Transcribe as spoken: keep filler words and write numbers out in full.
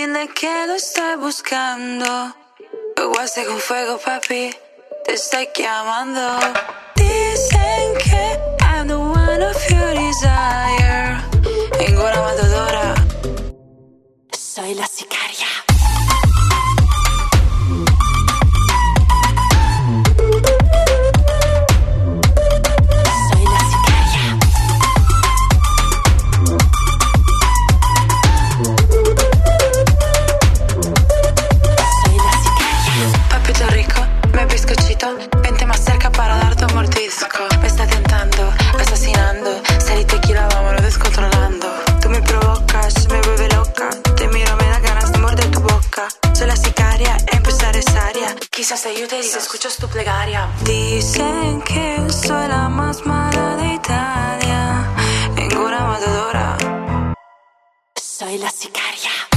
dile que lo estoy buscando. Jugaste con fuego, papi, te estoy llamando. Dicen que I'm the one of your desire. Ninguna matadora, soy la sicaria. Vente más cerca para darte un mordisco. Me está tentando, asesinando. Sal y tequila, vámonos descontrolando. Tú me provocas, me vuelve loca. Te miro, me da ganas de morder tu boca. Soy la sicaria, empezar esa área. Quizás te ayude si escuchas tu plegaria. Dicen que soy la más mala de Italia. Ninguna matadora, soy la sicaria.